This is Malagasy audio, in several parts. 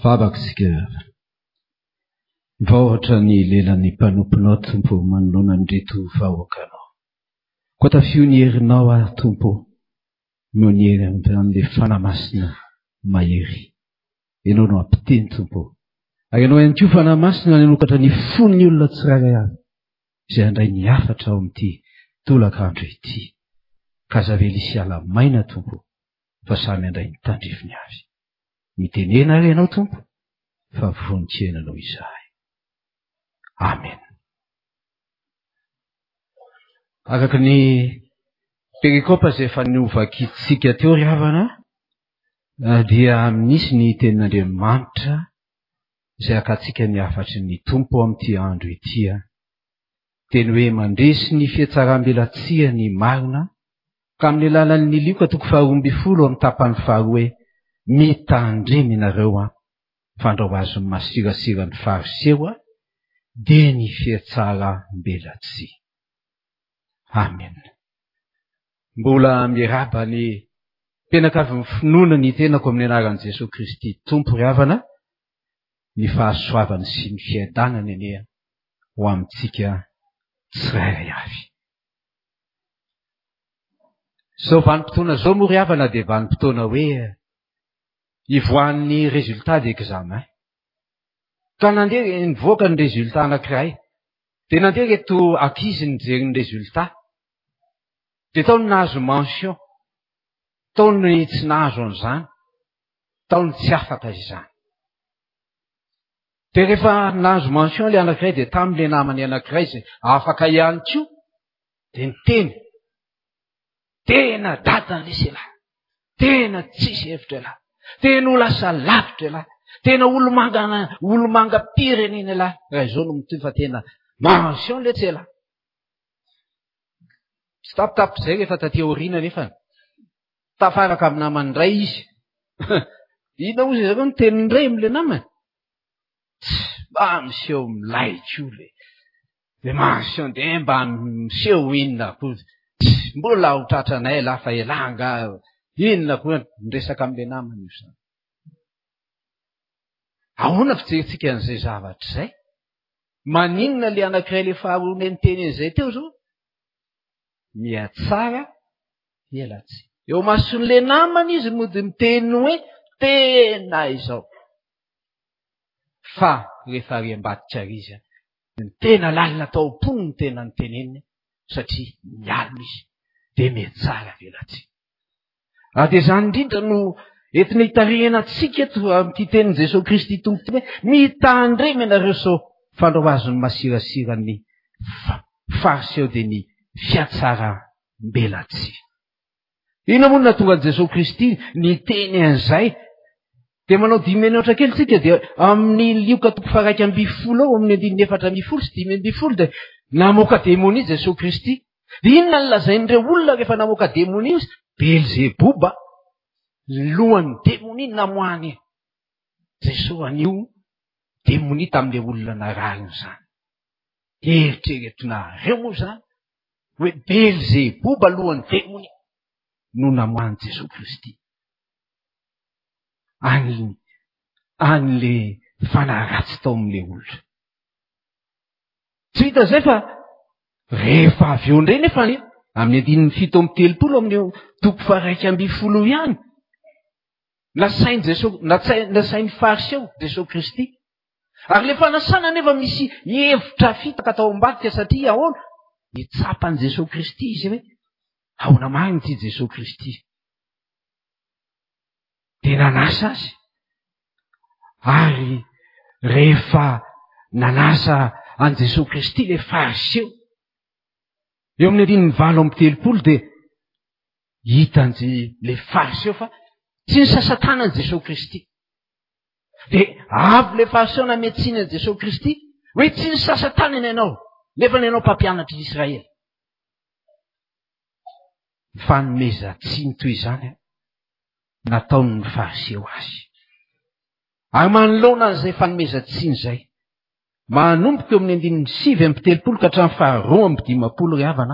Vavakisika mivaotra ny lelan'ny mpanomponao tompo manoloana an'ireto vahoakanao. Koa tafio ny herinao tompo noho ny hery amin'ilay fanamasina mahery. Ianao no ampiteny tompo. Ary ianao ihany koa fanamasina nanokatra ny fon'ny olona tsirairay avy izay handray ny hafatra ao amin'ity tolakandro ity. Ka zavely isiala maina tompo fa samy handray ny tandrifiny avy. Mitenena ary ianao tompo fa voninkenanao izahay. Amen. Araka ny perikopa izay efa niovakitsika teo ry havana dia misy ny tenin'Andriamanitra izay akatsika ny hafatry ny tompo amin'ity andro ity. Teny hoe mandresy ny fiatsaram-belatsia ny marina ka amin'ny alalan'ny lioka toko 12 amin'ny tapany faharoa hoe mitandremy ianareo fandrao azy masirasira ny fariseo dia ny fiatsaram-belatsia. Amen. Mbola miraba ny mpianakavy ny finoana ny tenako amin'ny anaran'i Jesosy Kristy tompo ry havana, ny fahasoavany sy ny fiadanany anie ho amintsika tsirairay avy. Zao vanim-potoana zao moa ry havana dia vanim-potoana hoe ivoan'ny résultat d'examen. Ka nandeha nivoaka ny résultat anankiray dia nandeha reto ankizy nijery ny résultat dia tao ny nahazo mention, tao ny tsy nahazo an'izany, tao ny tsy afaka izany. Dia rehefa nahazo mention ilay anankiray dia tamin'ilay namany anankiray izay afaka ihany koa dia niteny tena dadan'ilay selahy, tena tsisy hevitra lahy, tena ho lasa lavitra lahy, tena olomanga pirenena lahy. Raha izao no mitoy fa tena mention ilay tselahy. Tsy tapitapitra izay rehefa taty aoriana nefa tafaraka amin'ny namany iray izy. Ina ozy zareo ny teny indray amin'ilay namany? Mba miseho milay koa le mention dia mba miseho inona koa. Mbola ho tratranay lahy fa elanga inona koa miresaka amin'ilay namany io zany. Ahoana fijeritsika an'izay zavatra izay? Maninona ilay anankiray ilay faharoa niteny an'izay teo zao? Miatsara elatsy. Eo mason'ilay namany izy mody miteny hoe tena izao. Fa rehefa riam-badika ary izy ny tena lalina tao am-pony ny tena niteneniny satria mialina izy dia miatsara elatsy. Dia izany indrindra no entina hitarihana antsika eto amin'ity tenin' Jesosy Kristy tompo ity hoe mitandremy ianareo sao fandrao azy ny masirasira ny fariseo dia ny fiatsaram-belatsia. Ina moa no natonga an'i Jesosy Kristy niteny an'izay? Dia manao 10 minitra kely tsika dia amin'ny lioka toko 1:20 ao amin'ny 4:4 sy 10:20 dia namoaka demonia Jesosy Kristy. Dia inona no lazain'ireo olona rehefa namoaka demonia izy? Belzeboba lohan'ny demonia namoahany Jesosy anio demonia tamin'ilay olona narariny izany. Eritreretinareo moa izany hoe Belzeboba lohan'ny demonia no namoahany Jesosy Kristy. An'ilay fanaratsy tao amin'ilay olona. Tsy hita izay fa rehefa avy eo indray nefa amin'ny 7:30 amin'ny toko 1:20 ihany nasain'ny fariseo Jesosy Kristy. Ary ilay fanasana nefa misy hevitra fitaka tao ambadika satria ahoana? Nitsapan'i Jesosy Kristy izy hoe ahoana marina ity Jesosy Kristy. Dia nanasa azy. Ary rehefa nanasa an' Jesosy Kristy ilay fariseo eo amin'ny 9:30 dia hitan'ilay fariseo fa tsy ny sasatanan'i Jesosy Kristy. Dia avy ilay fariseo nametsinan'i Jesosy Kristy hoe tsy ny sasatanana ianao nefa ny ianao mpampianatra Israely. Fanomezan-tsiny toy izany nataon'ny fariseo azy. Ary manoloana an'izay fanomezan-tsiny izay manomboka eo amin'ny 7:30 ka hatramin'ny 2:10 ry havana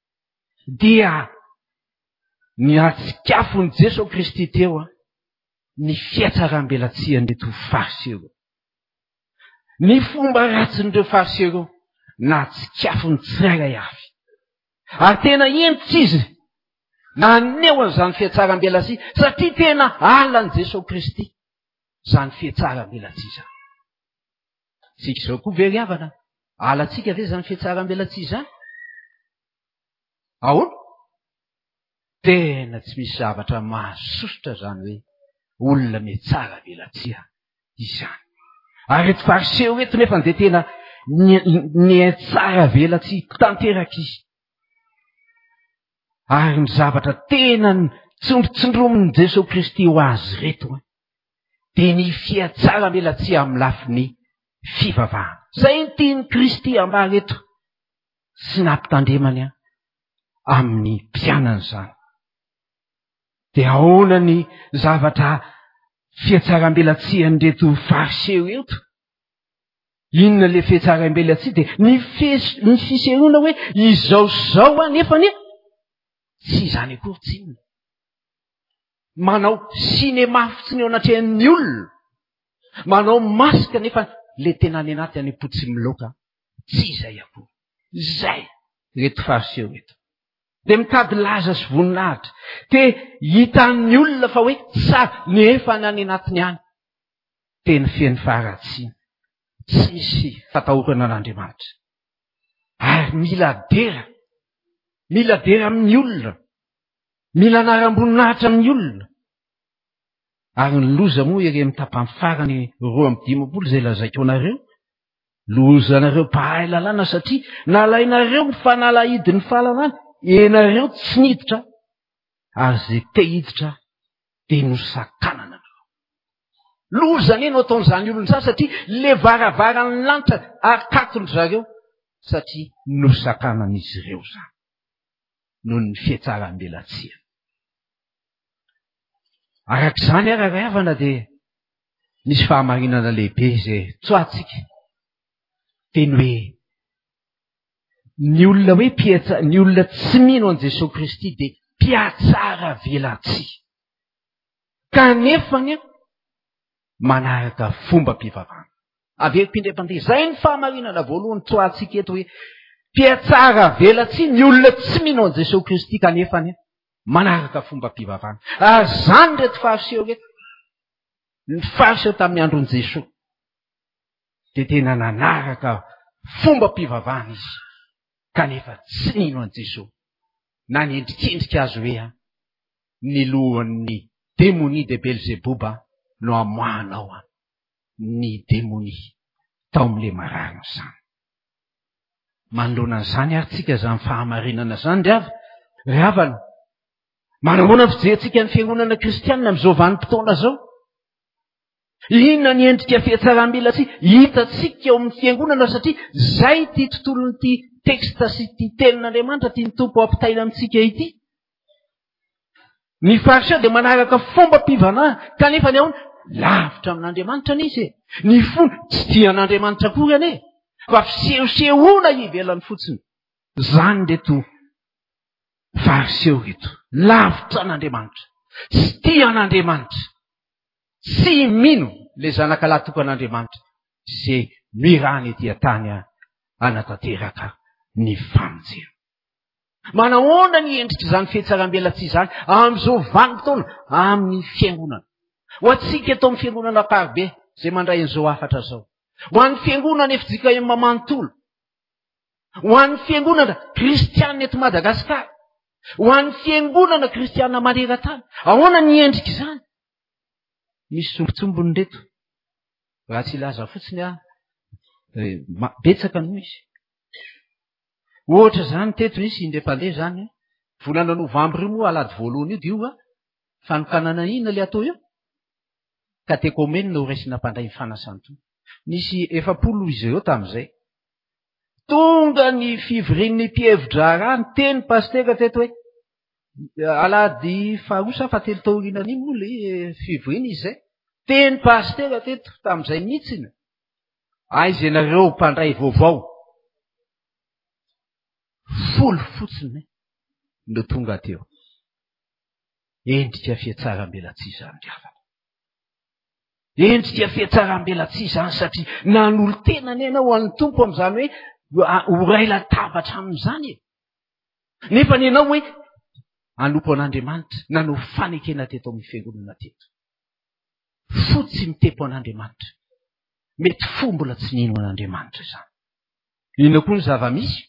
dia ny atsikafony Jesosy Kristy teo ny fiatsaram-belatsia-ndreto fariseo. Ny fomba ratsin'ireo fariseo na tsikafony tsirairay avy. Ary tena entitra izy naneo an'izany fiatsaram-belatsia satria tena alan' Jesosy Kristy zany fiatsaram-belatsia zany. Sika izao koa very havana, alatsika ve zany fiatsaram-belatsia zany? Ahoana? Tena tsy misy zavatra mahasosotra zany hoe olona miatsara belatsia izany. Ary reto fariseo reto nefa dia tena niatsara belatsia tanteraka izy. Ary ny zavatra tena tsindrotsindromin'i Jesosy Kristy ho azy reto dia ny fiatsara-belatsia amin'ny lafiny fivavahana. Zay ny tiany Kristy amba reto sy nampitandremany amin'ny mpianany zany. Dia ahoana ny zavatra fiatsaram-belatsia-ndreto fariseo eto? Inona le fiatsaram-belatsia? Dia ny fisehoana hoe izao nefa tsy izany akory tsinona. Manao sinema fotsiny ao anatrehan'ny olona. Manao masika nefa le tena any anaty any apotsy miloaka tsy izay akory. Zay reto fariseo reto. Dia mitady laza sy voninahitra. Dia hitan'ny olona fa hoe tsara nefa ny any anatiny any tena feno faharatsiana. Tsisy fatahorana an'Andriamanitra. Ary mila dera amin'ny olona. Mila anaram-boninahitra amin'ny olona. Ary ny loza moa ire mitapany farany 2:15 izay lazaiko anareo. Lozanareo pahay lalàna satria nalainareo ny fanalahidin'ny fahalalàna. Enareo tsy niditra. Ary izay te hiditra dia nosakanana. Loza neno ataon'izany olona izany satria le varavarany lanitra akatony zareo satria nosakanan'izy ireo zany. Noho ny fiatsaram-belatsia. Arak'izany ary havana dia nisy fahamarinana lehibe izay tsoatsika. Teny hoe ny olona ny olona tsy mino an' Jesosy Kristy dia mpiatsara belatsia. Kanefa manaraka fomba-pivavahana. Avery mpindram-pandeha. Zay ny fahamarinana voalohany tsoatsika eto hoe mpiatsara belatsia ny olona tsy mino an' Jesosy Kristy kanefa manaraka fomba-pivavahana. Ary zany reto fariseo reto. Ny fariseo tamin'ny andron'i Jesosy dia tena nanaraka fomba-pivavahana izy. Kanefa tsy nino an' Jesosy. Na niendrikendrika azy hoe ny lohan'ny démonie de Belzébuba no amoahanao ny démonie tao amin'ilay mararina izany. Manoloana an'izany ary tsika izany fahamarinana izany ry havana. Manahoana ny fijerentsika ny fiangonana kristianina amin'izao vanim-potoana zao? Inona ny endrika fiatsaram-belatsia hitantsika eo amin'ny fiangonana satria zay ity tontolon'ity teksta sy ity tenin'Andriamanitra tia ny tompo ampitaina amintsika ity. Ny fariseo dia manaraka fomba-pivavahana kanefa ny ahoana lavitra amin'Andriamanitra n'izy. Ny fony tsy tian'Andriamanitra akory ane. Fa fisehosehoana ivelany fotsiny. Zany reto fariseo reto. Lavitra an'Andriamanitra. Tsy tian'Andriamanitra. Tsy mino le zanakalahy tokan'Andriamanitra izay mirany etỳ antany anatanteraka ny famonjena. Manahoana ny endrika izany fiatsaram-belatsia izany amin'izao vanim-potoana amin'ny fiangonana. Ho antsika eto amin'ny fiangonana Parabe izay mandray an'izao afatra izao. Ho an'ny fiangonana Efijika Mamanontolo. Ho an'ny fiangonana kristianina eto Madagasikara. Ho an'ny fiangonana kristianina maneran-tany. Ahoana ny endrika izany? Misy tsombitsombony reto. Raha tsy ilaza fotsiny betsaka noho izy. Ohatra zany teto nisy indray-pandeha zany. Volana novambra io moa alady voalohany io dia io fanokanana inona le atao io? Katekomeny no raisina mpandray ny fanasan-tony. Nisy 700 izy ireo tamin'izay. Tonga ny fivorian'ny mpievitra rany teny pastera teto hoe alady faharosa fa 3 taorina any moa le fivoriana izy zay. Teny pastera teto tamin'izay mihitsiny. Aiza ianareo mpandray vaovao. Folo fotsiny no tonga teo. Endrika fiatsaram-belatsia izany ry havana. endrika fiatsaram-belatsy izany satria nanolo tenany ianao an'ny tompo amin'izany hoe horay latabatra amin'izany e. Nefa ny ianao hoe anompo an'Andriamanitra nanao fanekena teto amin'ny fiangonana teto. Fotsy mitempo an'Andriamanitra. Mety fo mbola tsy nino an'Andriamanitra izany. Inona koa ny zava-misy?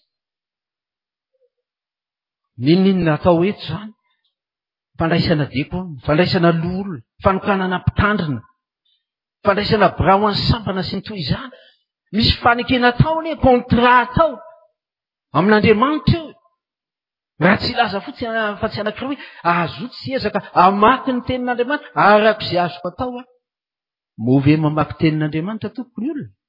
Ninona atao eto izany? Fandraisana diakona, fandraisana lolo, fanokanana mpitandrina, fandraisana birao any sampana sy ny toy izany. Misy fanekena atao anie, kontra atao amin'Andriamanitra eo. Raha tsy laza fotsiny fa tsy anankiray hoe azoto sy ezaka amaky ny tenin'Andriamanitra araka izay azoko atao move mamaky tenin'Andriamanitra tompoko ny olona.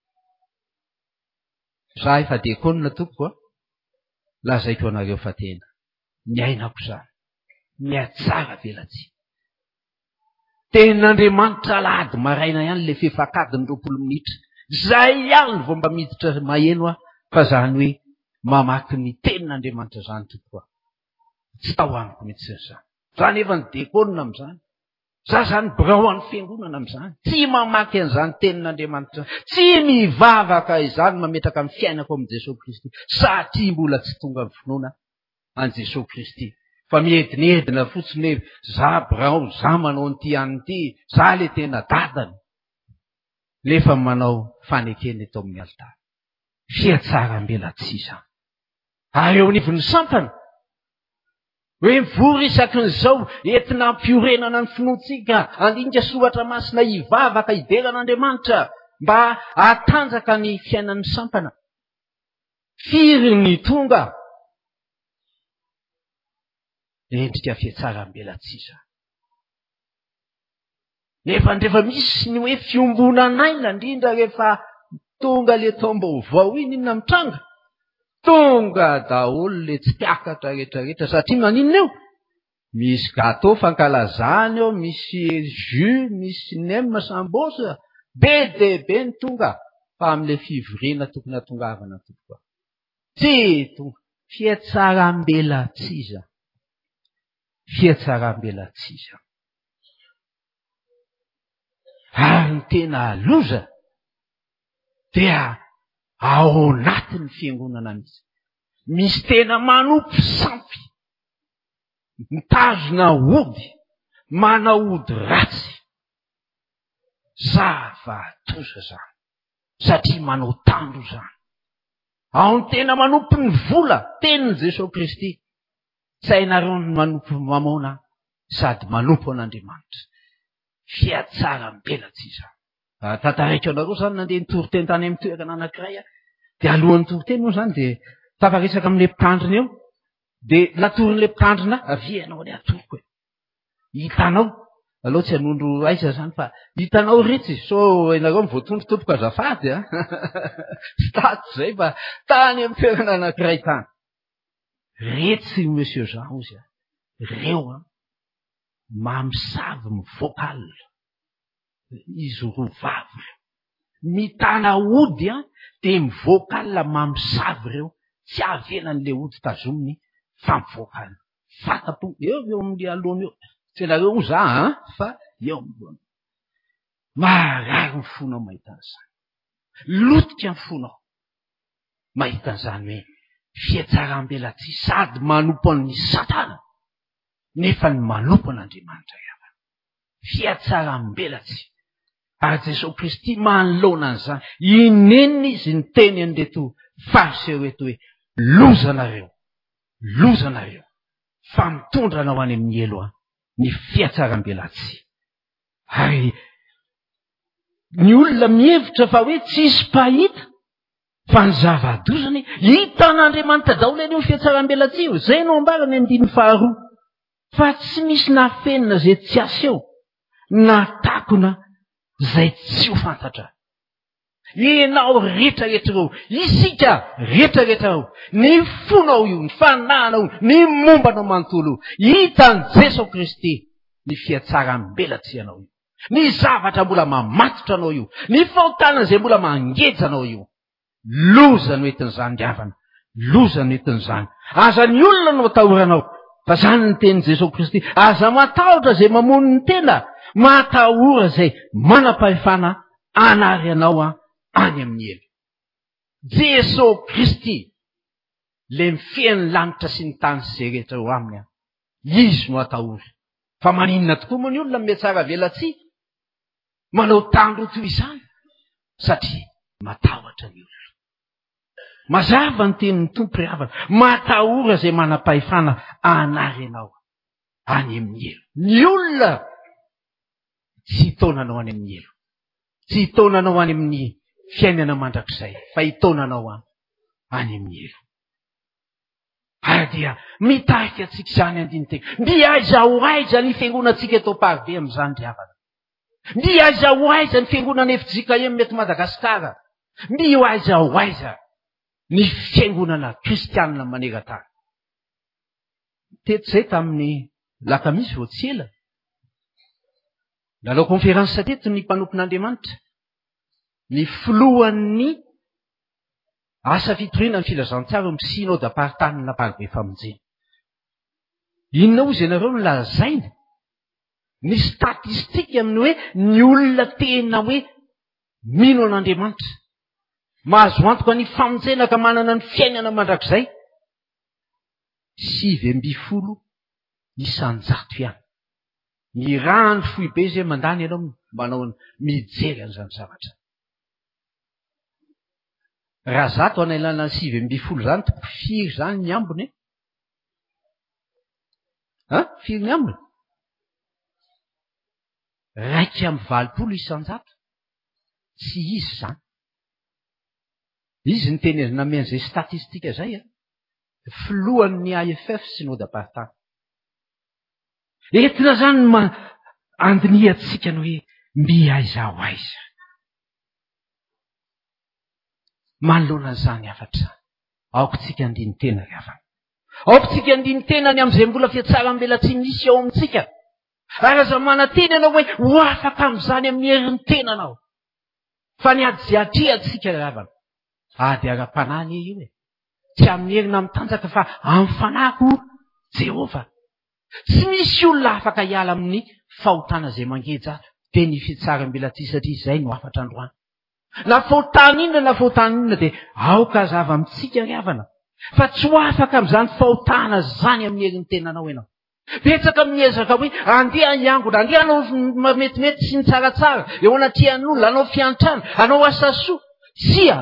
Za efa diakonina tompoko lazaiko anareo fa tena miainako izany, miatsara velatsy. Tenin'Andriamanitra alahady maraina ihany le fefakadiny 20 minitra. Zay ihany vao mba miditra maheno fa zany hoe mamaky ny tenin'Andriamanitra zany tompoko. Tsy tao amiko mihitsy izany. Za nefa ny diakonina amin'izany. Za zany birao an'ny fiangonana amin'izany. Tsy mamaky an'izany tenin'Andriamanitra. Tsy mivavaka izany mametraka amin'ny fiainako amin'i Jesosy Kristy. Satria mbola tsy tonga amin'ny finoana an' Jesosy Kristy. Fa miedinedina fotsiny hoe za birao, za manao an'ity an'ity, za le tena dadany. Nefa manao fanekena eto amin'ny altara. Fiatsaram-belatsy izany. Ary eo anivon'ny sampana hoe mivory isakin'izao entina hampiorenana ny finoantsika, handinika soratra masina hivavaka ivelan'Andriamanitra mba hatanjaka ny fiainan'ny sampana. Firy ny tonga endrika fiatsaram-belatsy izany. Nefa misy ny hoe fiombonanaina indrindra rehefa tonga le taom-baovao iny inona mitranga. Tonga daholo le tsy piakatra rehetrarehetra satria maninona eo? Misy gâteau fankalazana eo, misy jus, misy nem sambosa, be dia be ny tonga fa amin'ilay fivoriana tokony hatongavana tokoa. Tsy tonga. Fiatsaram-belatsy izany. Fiatsaram-belatsy izany. Ary ny tena loza dia ao anatin'ny fiangonana misy. Misy tena manompo sampy, mitazona ody, manao ody ratsy. Zava-doza izany. Satria manao tandro izany. Ao ny tena manompo ny vola, tenin'i Jesosy Kristy. Sainareo ny manompo mamona sady manompo an'Andriamanitra. Fiatsaram-belatsy izany. Tantaraiko anareo zany nandeha nitory-teny tany amin'ny toerana anankiray dia alohan'ny tory-teny moa zany dia tafaresaka amin'ilay mpitandrina eo dia natorin'ilay mpitandrina avianao any atoroko. Hitanao aloha tsy hanondro aiza zany fa hitanao ritsy so ianareo mivoatondro tompoko azafady staty zay fa tany amin'ny toerana anankiray tany. Retsy monsieur Jean ozy reo mamosavy mivoakalina. Izy roa vavy reo mitana ody dia mivoakalina mamosavy reo. Tsy avelan'ilay ody tazominy fa mivoakalina. Fatapo eo amin'ny aloany eo. Tsy nareo za fa eo amin'ny marary ny fonao mahita an'izany. Lotika ny fonao mahita an'izany hoe fiatsaram-belatsy sady manompo an'ny satana nefa ny manompo an'Andriamanitra ihany. Fiatsaram-belatsy. Ary Jesosy Kristy manoloana an'izany. Inenina izy ny teny an'ireto fariseo reto hoe lozanareo, lozanareo fa mitondra anao any amin'ny elo ny fiatsaram-belatsy. Ary ny olona mihevitra fa hoe tsisy pahita fa ny zava-dozany hitan'Andriamanitra daholo anio ny fiatsaram-belatsy io. Zay no ambarany andiny faharoa. Fa tsy misy nafenina zay tsy aseho na takona zay tsy ho fantatra. Ianao rehetrarehetrareo, isika rehetrarehetrareo, ny fonao io, ny fanahinao, ny mombanao manontolo hitan'i Jesosy Kristy ny fiatsaram-belatsy ianao io. Ny zavatra mbola mamatotra anao io, ny fahotanana izay mbola mangeja anao io. Loza no entin'izany diavana, loza no entin'izany. Aza ny olona no atahoranao. Fa zany ny tenin'i Jesosy Kristy. Aza matahotra izay mamono ny tena, Matahora zay manam-pahefana anary anao any amin'ny elo. Jesosy Kristy le mifehy ny lanitra sy ny tany sy zay rehetra eo aminy izy no atahora. Fa maninona tokoa moa ny olona mihatsara velatsy manao tandro toy izany satria matahotra ny olona. Mazava ny tenin'ny Tompo ry havana, matahora zay manam-pahefana anary anao any amin'ny elo. Ny olona tsy hitonanao any amin'ny elo, tsy hitonanao any amin'ny fiainana mandrakizay, fa hitonanao any amin'ny elo. Dia mitarika antsika izany andiniteny. Mbi aiza ho aiza ny fiangonantsika eto Parbe amin'izany ry havana. Mbi aiza ho aiza ny fiangonana FJKM mety Madagasikara. Mbi aiza ho aiza ny fiangonana kristianina maneran-tany. Teto izay tamin'ny lakamisy vao tsy ela. Lalao konferansa teto ny mpanompon'Andriamanitra. Ny filohan'ny asa fitoriana ny filazantsara amin'ny synode apartanina Parbe famonjena. Inona ozy ianareo no lazaina ny statistika amin'ny hoe ny olona tena hoe mino an'Andriamanitra, mahazo antoka ny famonjena ka manana ny fiainana mandrakizay 720 isan-jato ihany. Ny rano fohy be zay mandany ianao manao mijery an'izany zavatra. Raha zato anailana 720 zany toko firy zany ny ambony. Firy ny ambony? 220 isan-jato. Tsy izy zany. Izy ny tenezina amen'izay statistika zay. Filohan'ny AFF synode apartana. Entina zany andinihatsika ny hoe mbi aiza ho aiza. Manoloana an'izany afatra. Aoko tsika andiny tena ry havana. Aoko tsika andiny tena ny amin'izay mbola fiatsaram-bela tsy misy ao amintsika. Ary aza mananteny ianao hoe ho afaka amin'izany amin'ny herin'ny tenanao. Fa ny adiatriatsika ry havana. Ady ara-panahy io e. Tsy amin'ny herina mitanjaka fa amin'ny fanahiko Jehova. Tsy misy olona afaka hiala amin'ny fahotana izay mangeja dia ny fiatsaram-bela tsy satria izay no afatra androany. Na fahotana inona dia aoka zava amintsika ry havana. Fa tsy ho afaka amin'izany fahotana zany amin'ny herin'ny tenanao ianao. Betsaka miezaka hoe andeha hiangona, andeha hanao metimety sy ny tsaratsara, eo anatrihan'olona, anao fiantrana, anao asa soa. Sia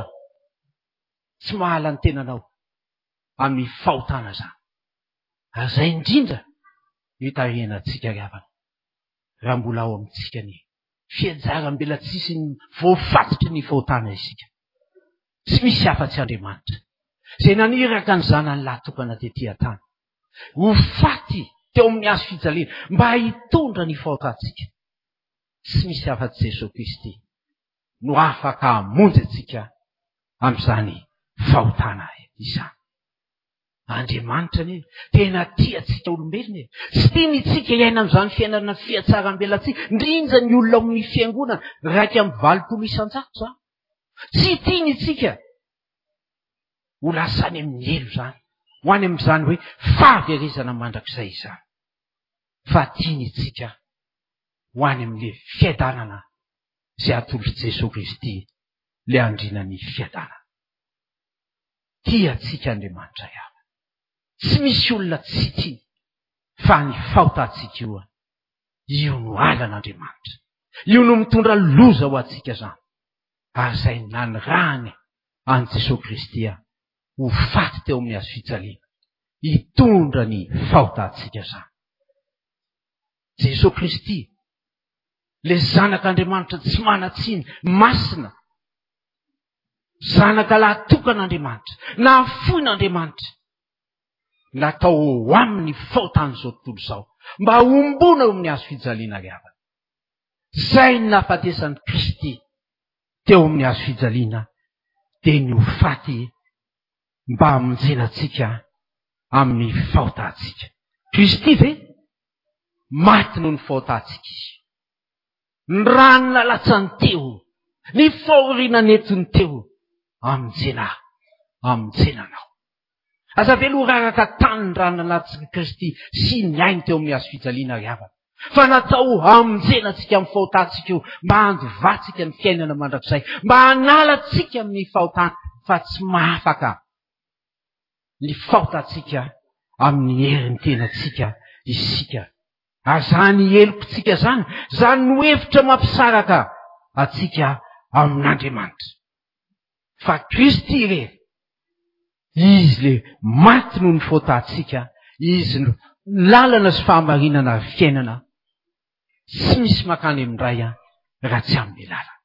tsy mahala ny tenanao amin'ny fahotana zany. Azay indrindra hitahianantsika ry havana. Raha mbola ao amintsika ny fiajaram-bela tsisy ny voafatitry ny fahotana isika. Tsy misy afa-tsy Andriamanitra. Izay naniraka ny zanany lahatokana tetỳ an-tany. Ho faty teo amin'ny hazo fijaliana mba hitondra ny fahotantsika. Tsy misy afa-tsy Jesosy Kristy no afaka hamonjy antsika amin'izany fahotana izany. Andriamanitra ne tena tia antsika olombelona e. Tsy tiany tsika hiaina amin'izany fiainana fiatsaram-bela tsy indrindra ny olona amin'ny fiangonana 220 isan-jato zany. Tsy tiany tsika ho lasany amin'ny elo zany. Ho any amin'izany hoe fahaverezana mandrakizay izany. Fa tiany tsika ho any amin'le fiadanana izay atolotra Jesosy Kristy le andrina ny fiadanana. Tia tsika Andriamanitra ihany. Tsy misy olona tsy tia fa ny fahotantsika io no alan'Andriamanitra. Io no mitondra loza ho antsika zany. Ary izay nanirahany an Jesosy Kristy ho faty teo amin'ny hazo fijaliana. Hitondra ny fahotantsika zany. Jesosy Kristy, le zanak'Andriamanitra tsy manatsiny, masina, zanaka lahatokan'Andriamanitra, nahafoin'Andriamanitra, natao ho amin'ny fahotana izao tontolo izao, mba hombona eo amin'ny hazo fijaliana ry havana. Zay ny nahafatesany Kristy teo amin'ny hazo fijaliana dia ny ho faty mba hamonjenantsika amin'ny fahotantsika. Kristy ve maty noho ny fahotantsika izy. Ny ranona latsany teo, ny fahoriana netiny teo, amonjenanao. Aza velo raraka tany ny ranona latsany Kristy sy ny ainy teo amin'ny hazo fijaliana ry havana. fa natao amonjenantsika amin'ny fahotantsika io mba handovatsika ny fiainana mandrakizay, mba hanalatsika amin'ny fahotana fa tsy mahafaka ny fahotantsika amin'ny herin'ny tenatsika isika. Ary zany helokontsika zany no hevitra mampisaraka atsika amin'Andriamanitra. Fa Kristy irery, izy le maty noho ny fahotantsika, izy no lalana sy fahamarinana fiainana, tsy misy makany amin'indray raha tsy amin'ny lalana.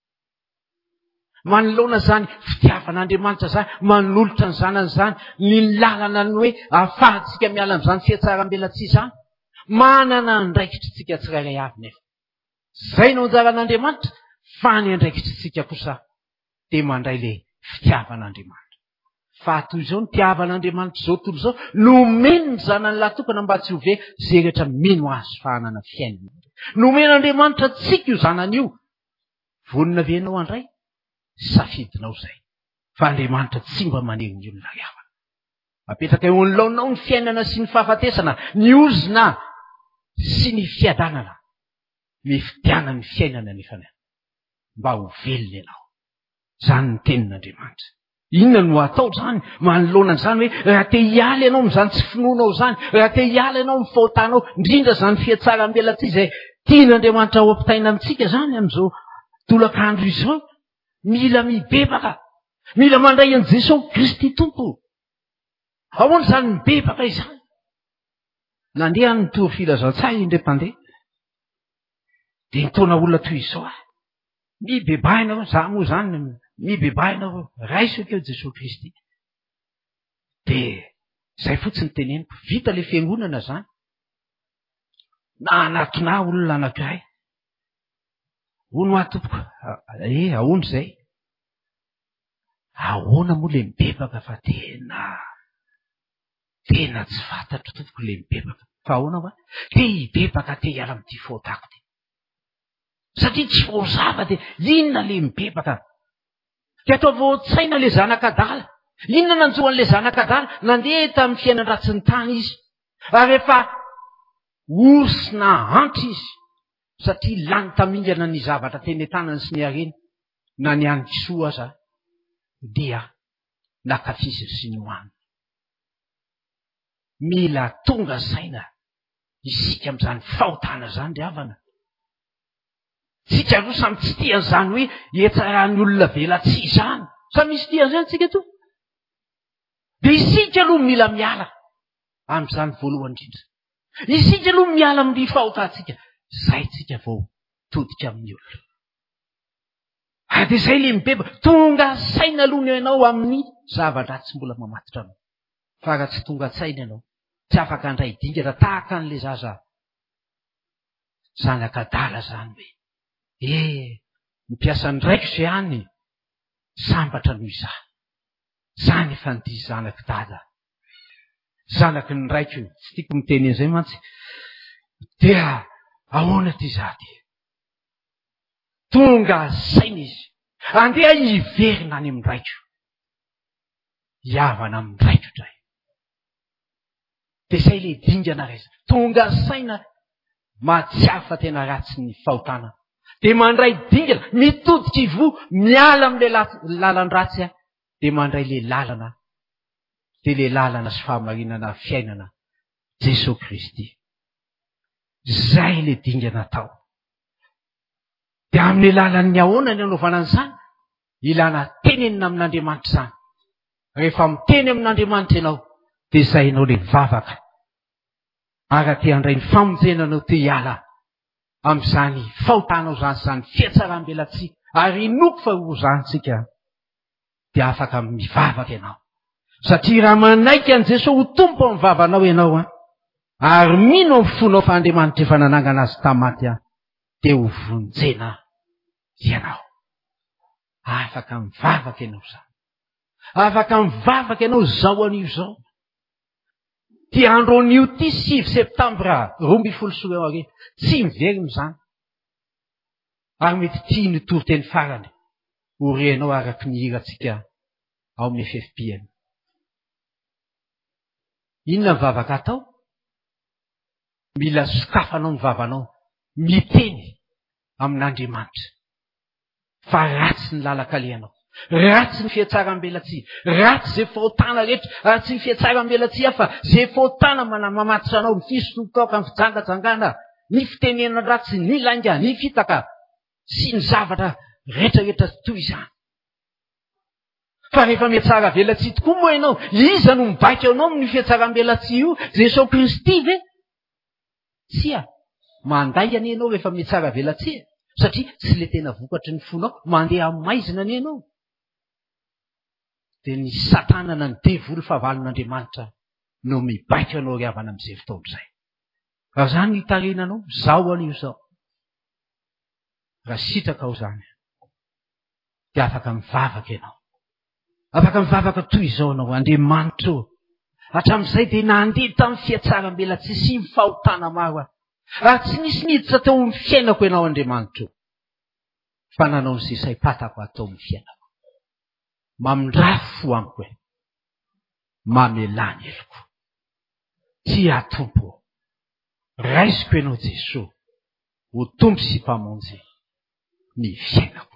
Manoloana zany fitiavan'Andriamanitra zany, manolotra ny zanany zany, ny lalana ny hoe ahafahantsika miala amin'izany fiatsaram-belatsihy zany, manana andraikitritsika tsirairay avy nefa. Zay no anjaran'Andriamanitra, fa ny andraikitritsika kosa dia mandray le fitiavan'Andriamanitra. Fa toy izao ny tiavan'Andriamanitra zao tontolo izao, nomeny ny zanany latokana mba tsy ho very zay rehetra mino azy fahanana fiainana. Nomen'Andriamanitra tsika io zanany io, vonina venao andray, safidinao zay. Fa Andriamanitra tsy mba maneho ny olona rehefa. Apetraka eo anoloanao ny fiainana sy ny fahafatesana, ny ozina sy ny fiadanana, mifitiana ny fiainana nefa mba ho velona ianao. Zany ny tenin'Andriamanitra. Inona no atao zany manoloana zany hoe raha te hiala ianao amin'izany tsy finoanao zany, raha te hiala ianao amin'ny fahotanao, indrindra zany fiatsaram-belatsihy izay tian'Andriamanitra ho ampitaina amintsika zany amin'izao tolakandro izao, mila mibebaka, mila mandray an' Jesosy Kristy tompo. Ahoana zany mibebaka izany? Nandeha ny tory filazantsary indray-pandeha, dia nitaona olona toy izao mibebahina ao, za moa zany mibebahina ao, raisiko eo Jesosy Kristy. Dia zay fotsiny teneniko, vita le fiangonana zany, na anatona olona anankiray, hono atompoko, ahoana zay? Ahoana moa le mibebaka fa tena tsy fantatro tompoko le mibebaka. Fa ahoana va? Te hibebaka, te hiala amin'ity fahotako ty. Satria tsy voazava dia inona le mibebaka? Dia atao voatsaina le zanak'Adala. Inona nanjoan'le zanak'Adala? Nandeha tamin'ny fiainan-dratsy ny tany izy. Ary rehefa osina antitra izy, satria lany tamingana ny zavatra teny an-tanany sy ny hareny, na ny any kisoa aza, dia nakafiziny sy ny hoaniny. Mila tonga saina isika amin'izany fahotana zany ry havana. Tsika roa samy tsy tia an'izany hoe hiatsaran'ny olona velatsihy izany. Samy misy tia an'izany tsika to. Dia isika aloha mila miala amin'izany voalohany indrindra. Isika aloha miala amin'ny fahotantsika. Zay tsika vao todika amin'ny olona. Dia zay le mibebaka. Tonga saina aloha ianao amin'ny zavatra tsy mbola mamatotra anao. Fa raha tsy tonga saina ianao, tsy afaka handray dingana tahaka an'le zaza zanak'Adala zany hoe mipiasa ny raiko izay hany, sambatra noho izaho. Zany efa ny diso zanaky dada, zanaky ny raiko, tsy tiako miteny an'izay mantsy. Dia ahoana ty zaty? Tonga saina izy, andeha hiverina any amin'ny raiko, hiavana amin'ny raiko dray. Dia izay le dingana reza. Tonga saina mahatsiafa tena ratsy ny fahotana. Dia mandray dingana, mitodika ivo, miala amin'le lalan-dratsy, dia mandray le lalana, dia le lalana sy fahamarinana fiainana Jesosy Kristy. Zay le dingana atao. Dia amin'ny lalan'ny ahoana ny anaovana an'izany? Ilana tenenina amin'Andriamanitra izany. Rehefa miteny amin'Andriamanitra ianao, dia izay ianao le vavaka. Ara te handray ny famonjenanao te hiala amin'izany fahotanao zany, zany fiatsaram-belatsihy, ary inoko fa ho zantsika, dia afaka mivavaka ianao. Satria raha manaiky an' Jesosy ho tompo amin'ny vavanao ianao, ary mino amin'ny fonao fa Andriamanitra efa nanangana azy tamaty, dia ho vonjena ianao. Afaka mivavaka ianao zany. Afaka mivavaka ianao zao anio zao. Ty andro anio ty 6 septambra 2024, tsy miverina izany. Ary mety tia ny toriteny farany orenao araky ny hirantsika ao amin'ny FFPM. Inona mivavaka atao? mila sokafanao ny vavanao miteny amin'Andriamanitra fa ratsy ny lalakalehanao, ratsy ny fiatsaram-belatsia, ratsy zay fahotana rehetra, ratsy ny fiatsaram-belatsia fa zay fahotana mamatotra anao ny fisototoka, ny fijangajangana, ny fitenena ratsy, ny langa, ny fitaka sy ny zavatra rehetrarehetra toy izany. Fa rehefa miatsara velatsia tokoa moa ianao, iza no mibaika anao amin'ny fiatsaram-belatsia io? Jesosy Kristy ve? Tsia, manday ane ianao rehefa miatsara velatsia, satria tsy le tena vokatry ny fonao, mandeha amin'ny maizina ane ianao. Dia ny satanana ny devoly fahavalon'Andriamanitra no mibaika anao ry havana amin'izay fotoana izay. Raha zany ny tarenanao, zao an'io zao. Raha sitraka ao zany, dia afaka mivavaka ianao. Afaka mivavaka toy izao anao, Andriamanitra ô. Hatramin'izay dia nandeha tamin'ny fiatsaram-belatsia sy ny fahotana maro aho. Raha tsy nisy niditra teo amin'ny fiainako ianao, Andriamanitra ô. Fa nanao ny zay saim-patako atao amin'ny fiainako. Mamindrafo amiko e. Mamelany eloko. Tia Tompo. Raisiko ianao Jesosy. Ho tompo sy mpamonjy ny fiainako.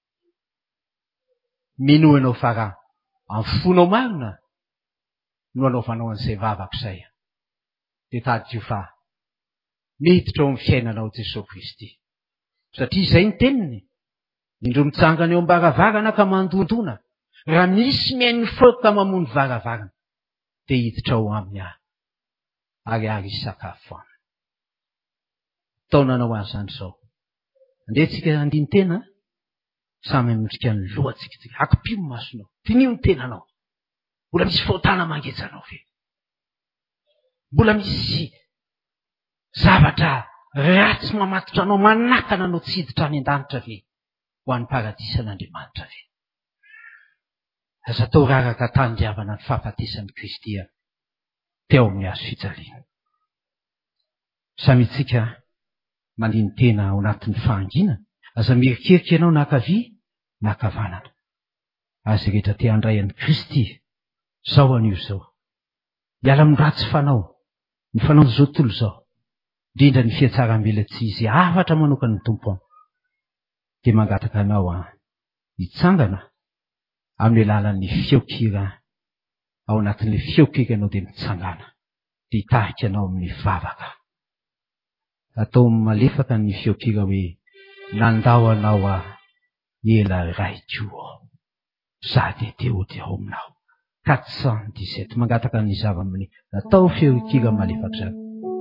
Mino ianao fa raha amfonao marina no anaovanao an'izay vavako izay. Dia tady io fa miditra ao amin'ny fiainanao Jesosy Kristy. Satria izay ny teniny. Indro mitsangana eo am-baravarana ka mandondona. Raha misy mihaino foka mamono varavarana, dia hiditra ao aminy aho. Ary sakafo aminy. Taonanao an'izany izao. Andehantsika andiny tena, samy mitrika ny lohantsika. Akopio ny masonao. Tinio ny tenanao. Mbola misy fahotana mangejanao ve? Mbola misy zavatra ratsy mamatotra anao, manakana anao tsy hiditra any an-danitra ve? Ho an'ny paradisan'Andriamanitra ve? Aza tao raraka tandriavana ny fahafatesan'ny Kristy teo amin'ny hazo fijaliana. Samy tsika mandiny tena ao anatin'ny fahangina, aza mierikery ianao nakavia, nakavanana. Aza rehetra te handray an'i Kristy, zao an'io zao. Miala amin'ny ratsy fanao, ny fanao izao tontolo izao, indrindra ny fiatsaram-belatsia izay afatra manokana ny Tompo amiko. Dia mangataka anao hitsangana amin'ny alalan'ny fiokira, ao anatin'ilay fiokira ianao dia mitsangana, dia hitarika anao amin'ny vavaka. Atao malefaka ny fiokira hoe nandao anao ela raiko, sady teo ao aminao. 417 mangataka ny zava-amin'ny atao fiokira malefaka zany.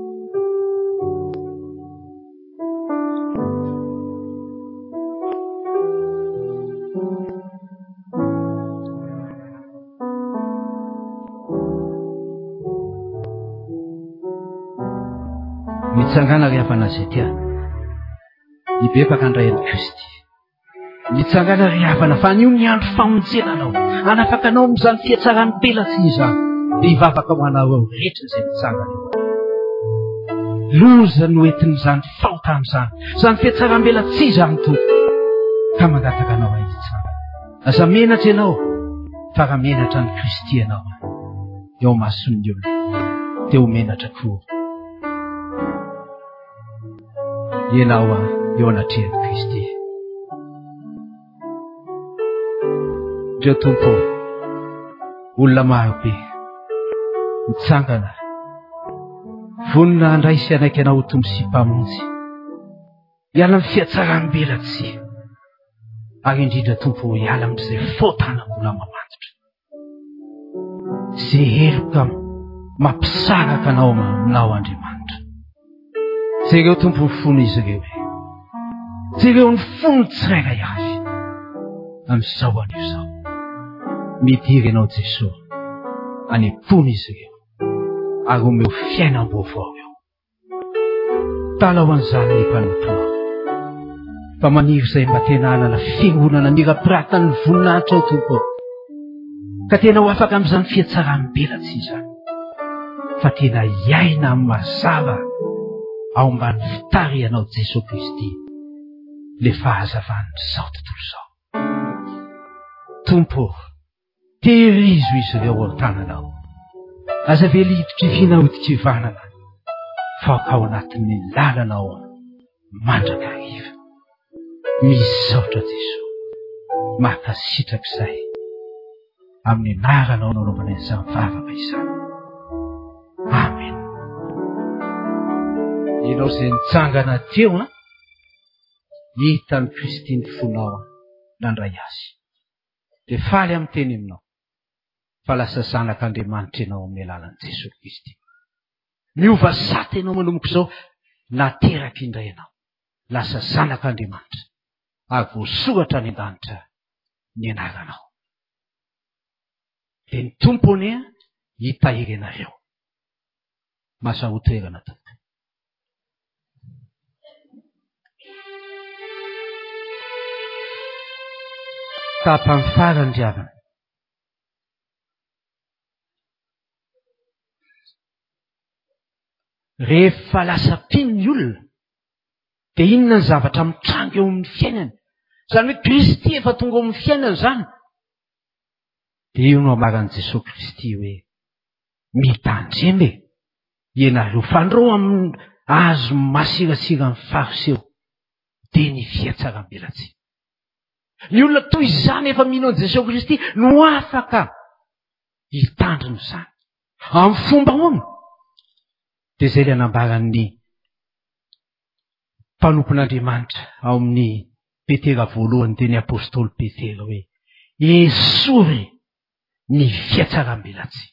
Mitsangana ry havana izay tia, hibebaka andray an'i Kristy. Mitsangana ry havana fa anio ny andro famonjena anao, anafaka anao amin'izany fiatsaran'ny belatsia izany, dia hivavaka ho anao ao rehetra izay mitsangana eo. Loza no entin'izany fahotana izany, izany fiatsaram-belatsia izany Tompo, ka mangataka anao hitsangana. Aza menatra ianao, fa raha menatra ny Kristy ianao, eo mason'ny olona, dia ho menatra koa ianao eo anatrehan'i Kristy. Ndreo Tompo, olona marobe mitsangana, vonona andraisy anaiky anao ho tombo sy mpamonjy, hiala amin'ny fiatsaram-belatsia, ary indrindra Tompo hiala amin'izay fahotana mbola mamatotra. Izay heloka mampisaraka anao aminao Andriamanitra. Izay ireo Tompo ny fony izy ireo, izay ireo ny fony tsirairay avy amin'izao an'io zao. Midiry ianao Jesosy, anepony izy ireo, ary omeo fiainam-baovao eo. Tala ho an'izany ny mpanompoa, fa maniry izay mba tena hanana fiangonana mirapiratana ny voninahitra ao Tompo, ka tena ho afaka amin'izany fiatsaram-belatsia izany, fa tena hiaina amin'ny mazava ao ambany fitarianao Jesosy Kristy, le fahazavan'izao tontolo izao. Tompo, tehirizo izy ireo ao tananao. Aza ve liditra hiviana hodikivanana, faoka ao anatin'ny lalanao mandraka hariva. Misaotra Jesosy, mankasitraka izay amin'ny anaranao nanaovana izany vavaka izany. Amen. Ianao izay nitsangana teo hitany Kristy ny fonao nandray azy. Dia faly amin'ny teny aminao fa lasa zanak'Andriamanitra ianao amin'ny alalan'i Jesosy Kristy. Miova sata ianao manomboka izao, nateraka indray ianao, lasa zanak'Andriamanitra, ary voasoratra any an-danitra ny anaranao. Dia ny tompony hitahiry ianareo. Masaho toerana tompo. Tapany farany diavana. Rehefa lasa pino ny olona, dia inona ny zavatra mitrango eo amin'ny fiainany? Izany hoe Kristy efa tonga eo amin'ny fiainany izany. Dia io no amaran'i Jesosy Kristy hoe mitandrembe ianareo fandro amin'ny azo masirasira ny fariseo dia ny fiatsaram-belatsihy. Ny olona toy izany efa mino an'i Jesosy Kristy no afaka hitandrina izany amin'ny fomba hono. Dia izay ilay anambaran'ny mpanompon'Andriamanitra ao amin'ny Petera voalohany teny apôstôly Petera hoe esory ny fiatsaram-belatsihy.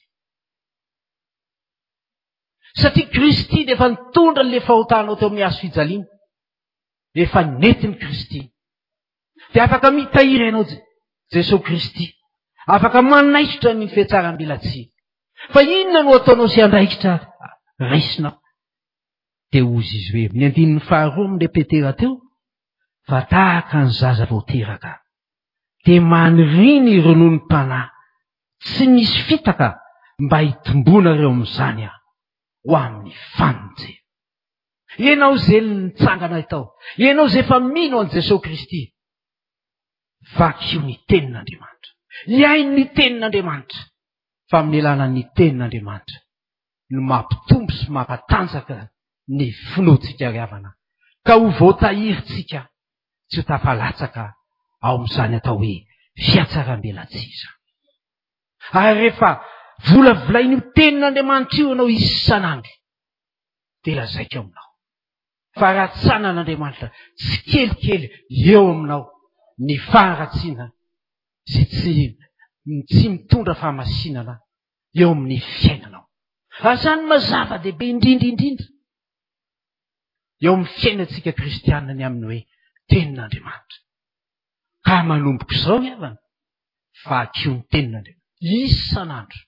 Satria Kristy dia efa nitondra n'ilay fahotanao teo amin'ny hazo fijaliana, efa nentin'i Kristy. Dia afaka mitahiry ianao Jesosy Kristy, afaka manaikitra ny fiatsaram-belatsihy. Fa inona no ataonao sy andraikitra raisinao? Dia ozy izy hoe ny andininy faharoa amin'ilay Petera teo, fa tahaka ny zaza vao teraka dia maniriny rononom-panahy tsy misy fitaka mba hitombona ireo amin'izany ho amin'ny famonjena. Ianao izay nitsangana tao, ianao izay efa mino an'i Jesosy Kristy, vakio ny tenin'Andriamanitra, iaino ny tenin'Andriamanitra, fa amin'ny alalan'ny tenin'Andriamanitra no mampitombo sy mampatanjaka ny finoantsika riavana, ka ho voatahirintsika tsy ho tafalatsaka ao amin'izany atao hoe fiatsaram-belatsihy izany. Ary rehefa volavolain'io tenin'Andriamanitra io ianao isan'andro, dia lazaiko aminao fa ratsanan'Andriamanitra tsy kelikely eo aminao ny faharatsiana sy tsy mitondra fahamasinana eo amin'ny fiainanao. Azany mazava dehibe indrindra eo amin'ny fiainantsika kristianina ny amin'ny hoe tenin'Andriamanitra. Ka manomboka izao ny avana, vakio ny tenin'Andriamanitra isan'andro,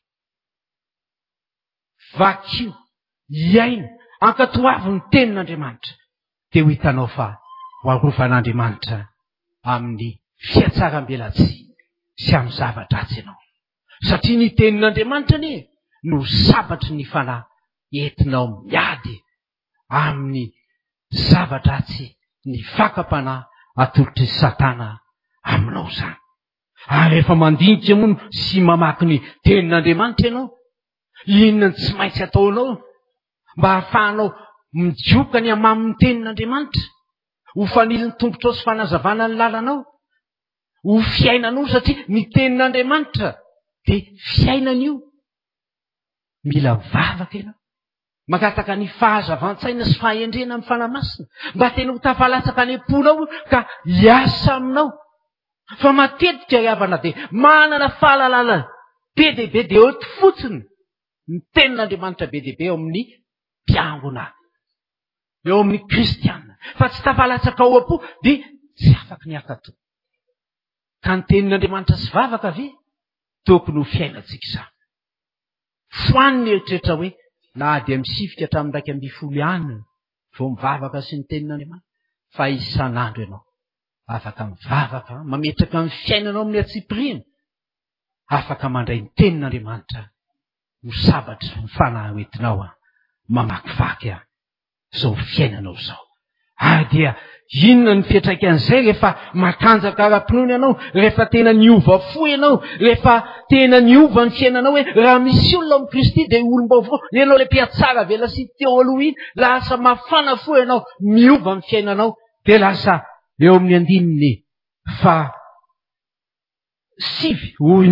vakio, iaino, ankatoavy ny tenin'Andriamanitra, dia ho hitanao fa hoarovan'Andriamanitra amin'ny fiatsaram-belatsihy sy amin'ny zava-dratsy ianao. Satria ny tenin'Andriamanitra no sabatry ny fanahy entinao miady amin'ny zava-dratsy, ny fakapanahy atolotry Satana aminao izany. Ary rehefa mandinika moa sy mamaky ny tenin'Andriamanitra ianao, inona ny tsy maintsy ataonao mba hahafahanao midioka ny amamin'ny tenin'Andriamanitra, ho faniliny tombotrao sy fanazavana ny lalanao, ho fiainanao, satria ny tenin'Andriamanitra dia fiainan'io. Mila mivavaka ianao, makataka ny fahazavan-tsaina sy fahendrena amin'ny fanamasina, mba tena ho tafalatsaka any am-ponao ka hiasa aminao. Fa matetika riavana dia manana fahalalana be dehibe dia eto fotsiny ny tenin'Andriamanitra be dehibe eo amin'ny mpiangona, eo amin'ny kristianina, fa tsy tafalatsaka ao am-po dia tsy afaka ny akato. Ka ny tenin'Andriamanitra sy vavaka ve tokony ho fiainantsika izany. Foaniny eritreritra hoe na dia misifika hatramin'ny 120 ihany vao mivavaka sy ny tenin'Andriamanitra, fa isan'andro ianao afaka mivavaka, mametraka ny fiainanao amin'ny atsipiriana, afaka mandray ny tenin'Andriamanitra ho sabatry ny fanahy entinao mamakivaky izao fiainanao izao. dia inona ny fiatraikan'izay rehefa matanjaka ara-pinoana ianao, rehefa tena niova fo ianao, rehefa tena niova ny fiainanao hoe raha misy olona amin'ny Kristy dia olom-baovao. Ianao le mpiatsara vela sy teo aloha iny, lasa mafana fo ianao, miova ny fiainanao, dia lasa eo amin'ny 5 hoy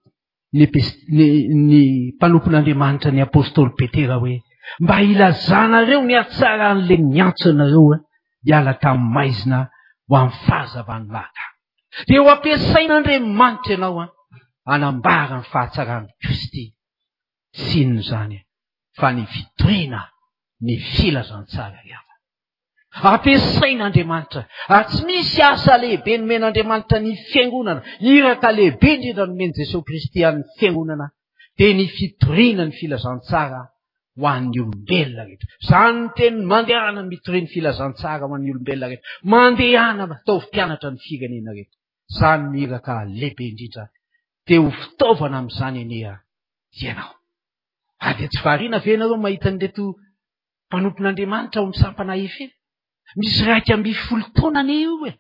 ny mpanompon'Andriamanitra ny apôstôly Petera hoe mba ilazanareo ny hatsaran'le niantsonareo hiala tamin'ny maizina ho amin'ny fahazavany mahagaga. Dia ho ampiasain'Andriamanitra ianao hanambara ny fahatsaran'ny Kristy. Tsy inona izany fa ny fitoriana ny filazantsara ihany. Ampiasain'Andriamanitra. Tsy misy asa lehibe nomen'Andriamanitra ny fiangonana, iraka lehibe indrindra nomeny Jesosy Kristy amin'ny fiangonana, dia ny fitoriana ny filazantsara ho an'ny olombelona rehetra. Izany ny teny mandehana mitoriana ny filazantsara ho an'ny olombelona rehetra, mandehana ataovy mpianatra ny firenena rehetra. Izany miraka lehibe indrindra dia ho fitaovana amin'izany ania ianao. Dia tsy variana ve ianareo mahita an'ireto mpanompon'Andriamanitra ao misampana efa eny? Misy 12 taona ane io e.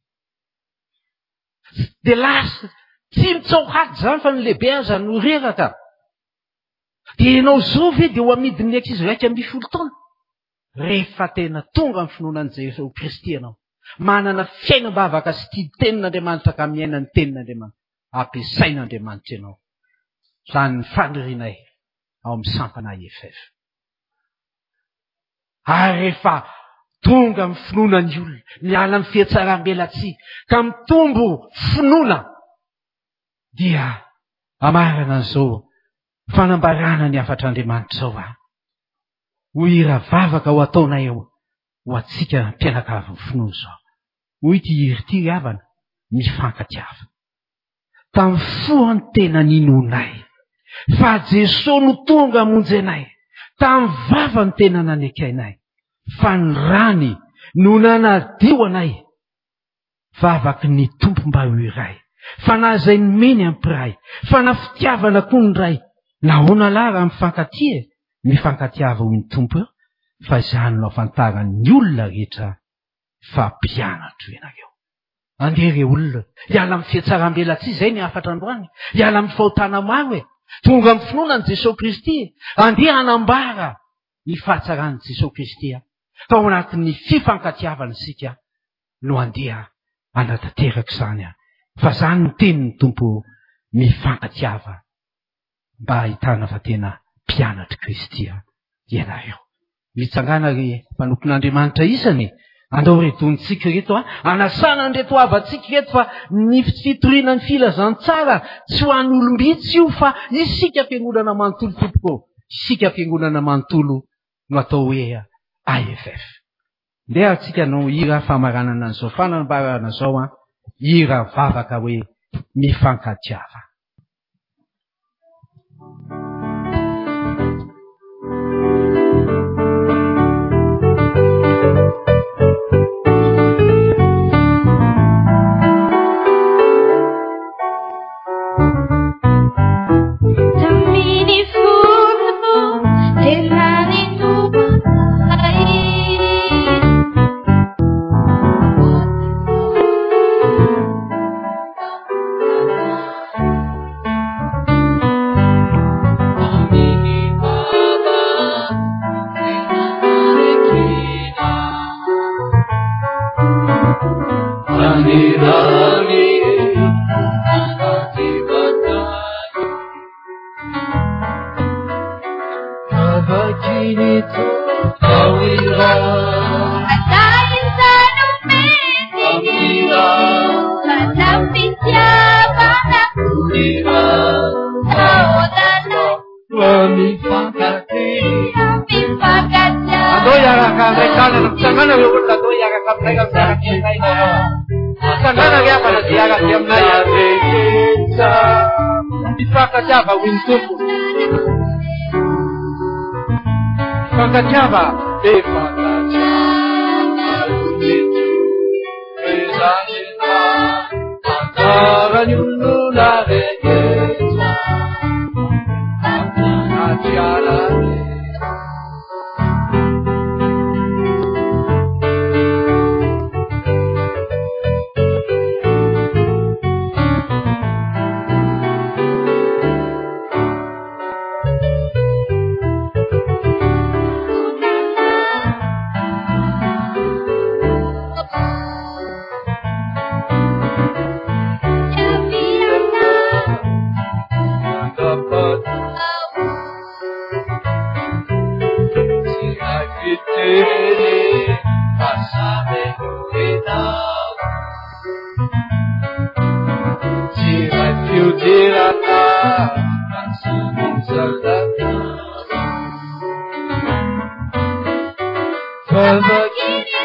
Dia lasa tsy mitsohaty izany fa ny lehibe aza no reraka. Dia ianao zao ve dia ho amidin'ny ankizy 12 taona? Rehefa tena tonga amin'ny finoanan'i Jesosy Kristy ianao, manana fiainam-bavaka sy tia tenin'Andriamanitra ka miaina ny tenin'Andriamanitra, ampiasain'Andriamanitra ianao. Izany ny fanirianay ao amin'ny sampana EFF. Ary rehefa tonga amin'ny finoanan'ny olona, miala amin'ny fiatsaram-belatsy ka mitombo finoana, dia amarana an'izao fanambarana ny afatr'Andriamanitra izao ho ira-vavaka ho ataonay ho atsika mpianakavy ny finoana izao. Hoy ity iri-ty havana, mifankatiava. Tamin'ny foany tena ninonay, fa Jesosy no tonga hamonjy anay. Tamin'ny vava ny tena nanekainay, fa ny rany no nanadio anay. Vavaky ny tompo mba ho iray, fa nazay nomeny ampiray, fa nafitiavana koa ny ray. Nahoana lara mifankatia, mifankatiava hoy ny tompo eo, fa izany no afantaran'ny olona rehetra fa mpianatra ianareo. Andere olona, hiala amin'ny fiatsaram-belatsy izay ny afatra androany, hiala amin'ny fahotana maro tonga amin'ny finoanan'i Jesosy Kristy, andeha hanambara ny fahatsaran'i Jesosy Kristy, ka ao anatin'ny fifankatiavana isika no andeha anatanteraka izany. Fa izany ny tenin'ny tompo, mifankatiava mba ahitana fa tena mpianatra Kristy ianareo. Mitsangana ry mpanompon'Andriamanitra isany, andao redonitsika reto, anasana an'ireto havatsika reto fa ny fitoriana ny filazantsara tsy ho an'ny olombitsy io fa isika fiangonana manontolo tompoko, isika fiangonana manontolo no atao hoe AFF. Ndeha atsika no hira famaranana an'izao fanambarana izao, hira vavaka hoe mifankatiava. Fankatiava Tirana Salata Fabagini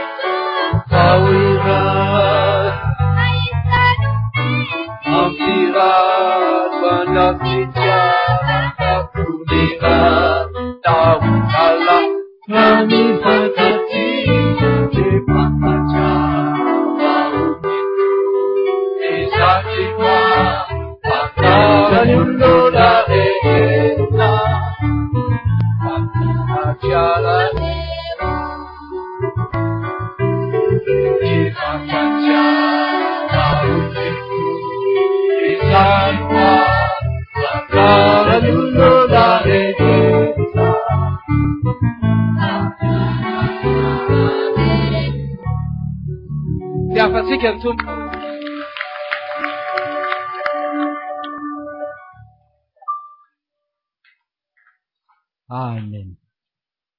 Kawirat Ampirat Banakitya Takulirat Tawala Nami Fatati Dipataja Maumitu Isajiwa Patanundo Darena Pataja Dipataja Maumitu Isajiwa Patanundo Darena Siafatsika ny tompo. Amen.